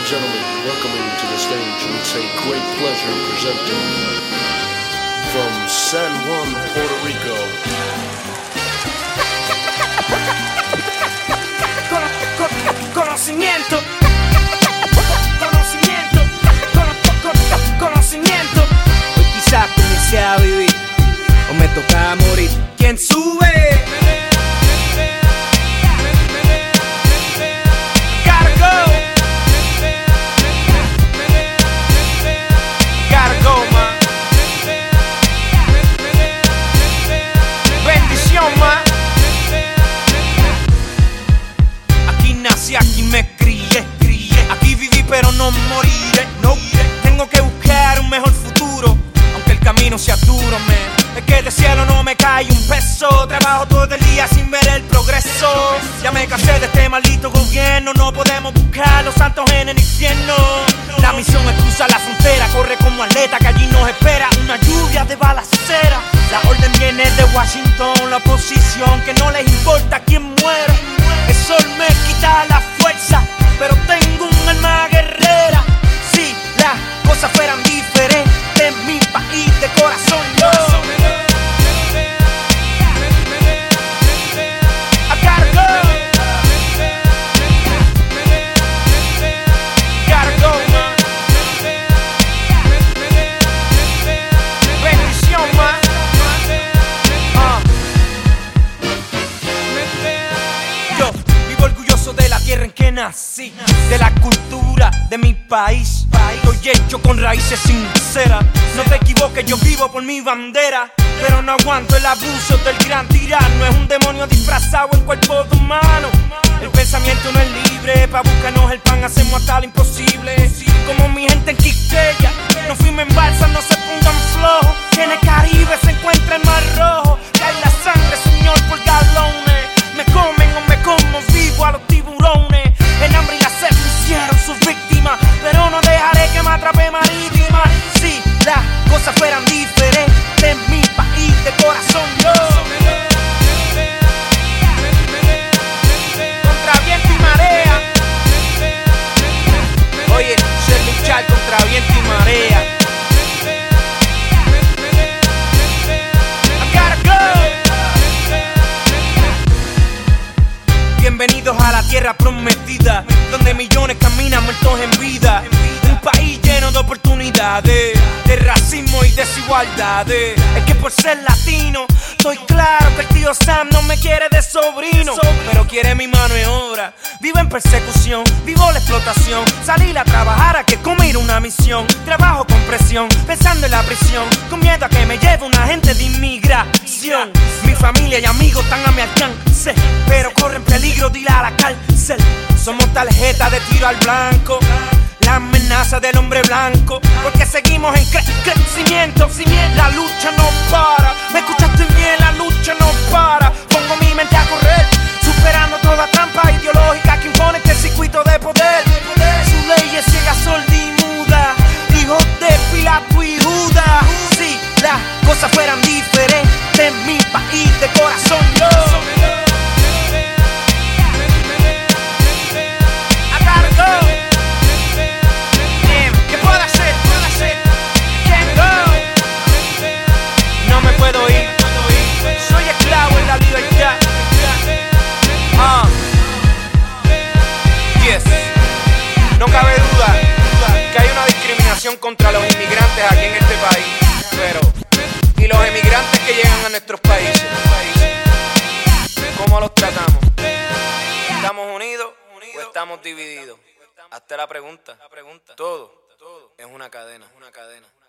and gentlemen, welcoming to the stage, it's a great pleasure presenting from San Juan, Puerto Rico. Conocimiento, conocimiento. Hoy quizás comencé a vivir o me tocaba morir. ¿Quién sube? Aquí me crié, aquí viví pero no moriré. No, tengo que buscar un mejor futuro, aunque el camino sea duro, man. Es que del cielo no me cae un peso. Trabajo todo el día sin ver el progreso. Ya me cansé de este maldito gobierno. No podemos buscar los santos en el infierno. La misión es cruzar la frontera, corre como atleta que allí nos espera una lluvia de balacera. La orden viene de Washington, la oposición que no les importa quién muera. El sol me quita la fuerza, pero tengo un alma guerrera. Si las cosas fueran diferentes en mi país de corazón, yo a cargo, man. Bendición, man. Yo vivo orgulloso de la tierra en que nací, de la cultura de mi país. Estoy hecho con raíces sinceras. No te equivoques, yo vivo por mi bandera, pero no aguanto el abuso del gran tirano. Es un demonio disfrazado en cuerpo de humano. El pensamiento no es libre, pa' buscarnos el pan hacemos hasta lo imposible. Como mi gente en Quisqueya, no fuimos en balsa, no se pongan flojos. En el Caribe se encuentra el mar rojo. Cae la sangre, señor, por galones. Me comen o me como vivo a los tiburones. El hambre y la sed me hicieron sus víctimas, pero no dejaré que me atrape marítima. Si las cosas fueran diferentes en mi país de corazón, yo contra viento y marea. Oye, sé luchar contra viento y marea. Bienvenidos a la tierra prometida, donde millones caminan muertos en vida. Un país lleno de oportunidades, de racismo y desigualdades. Es que por ser latino, estoy claro que el tío Sam no me quiere de sobrino, pero quiere mi mano de obra. Vivo en persecución, vivo la explotación. Salir a trabajar a que comer una misión. Trabajo con presión, pensando en la prisión, con miedo a que me lleve un agente de inmigración. Mi familia y amigos están a mi alcance, pero corren peligro de ir a la cárcel. Somos tarjeta de tiro al blanco, la amenaza del hombre blanco, porque seguimos en crecimiento. La lucha no para, me escuchaste bien, la lucha no para. Pongo mi mente a correr, superando toda trampa ideológica que impone este circuito de poder. Su ley es ciega, sorda y muda, hijos de Pilato y Judas. Si las cosas fueran diferentes en mi país de corazón, yo no cabe duda que hay una discriminación contra los inmigrantes aquí en este país, pero ¿y los emigrantes que llegan a nuestros países? ¿Cómo los tratamos? ¿Estamos unidos o estamos divididos? Hazte la pregunta. Todo es una cadena.